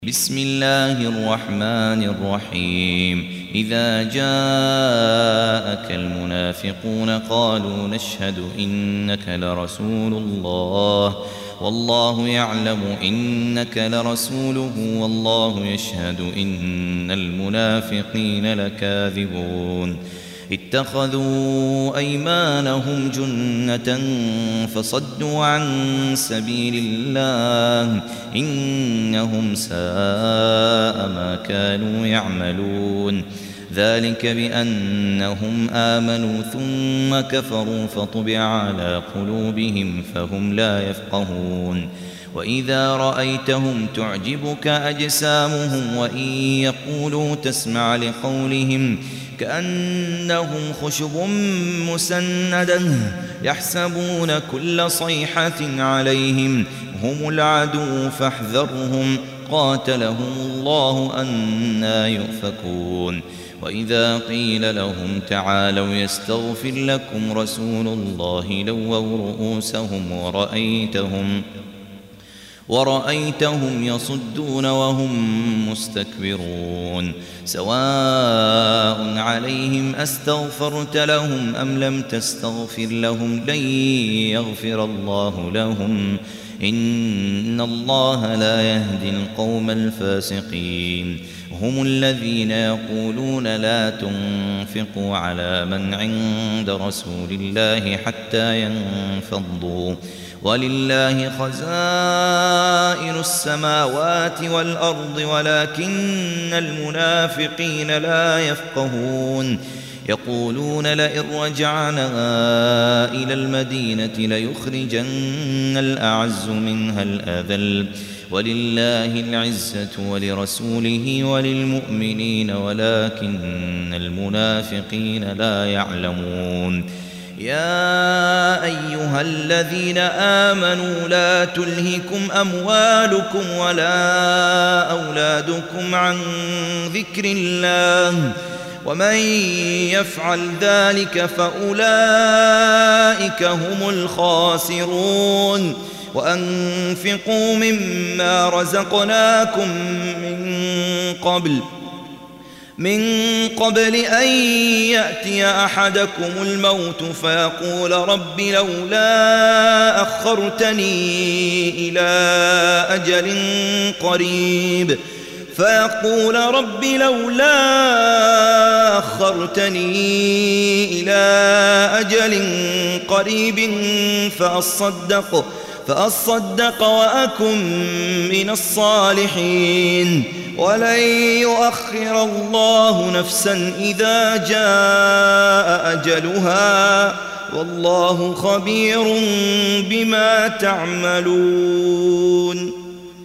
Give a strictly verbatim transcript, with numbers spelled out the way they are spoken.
بسم الله الرحمن الرحيم إذا جاءك المنافقون قالوا نشهد إنك لرسول الله والله يعلم إنك لرسوله والله يشهد إن المنافقين لكاذبون اتخذوا أيمانهم جنة فصدوا عن سبيل الله إنهم ساء ما كانوا يعملون ذلك بأنهم آمنوا ثم كفروا فطبع على قلوبهم فهم لا يفقهون وإذا رأيتهم تعجبك أجسامهم وإن يقولوا تسمع لقولهم كأنهم خشب مسندة يحسبون كل صيحة عليهم هم العدو فاحذرهم قاتلهم الله أنى يؤفكون وإذا قيل لهم تعالوا يستغفر لكم رسول الله لووا رؤوسهم ورأيتهم ورأيتهم يصدون وهم مستكبرون سواء عليهم أستغفرت لهم أم لم تستغفر لهم لن يغفر الله لهم إن الله لا يهدي القوم الفاسقين هم الذين يقولون لا تنفقوا على من عند رسول الله حتى ينفضوا ولله خزائن السماوات والأرض ولكن المنافقين لا يفقهون يقولون لئن رجعنا إلى المدينة ليخرجن الأعز منها الأذل ولله العزة ولرسوله وللمؤمنين ولكن المنافقين لا يعلمون يا أيها الذين آمنوا لا تلهكم أموالكم ولا أولادكم عن ذكر الله ومن يفعل ذلك فأولئك هم الخاسرون وأنفقوا مما رزقناكم من قبل من قبل أن يأتي أحدكم الموت فيقول رب لولا أخرتني إلى أجل قريب فيقول رب لولا أخرتني إلى أجل قريب فأصدق فأصدق وأكن من الصالحين ولن يؤخر الله نفسا إذا جاء أجلها والله خبير بما تعملون.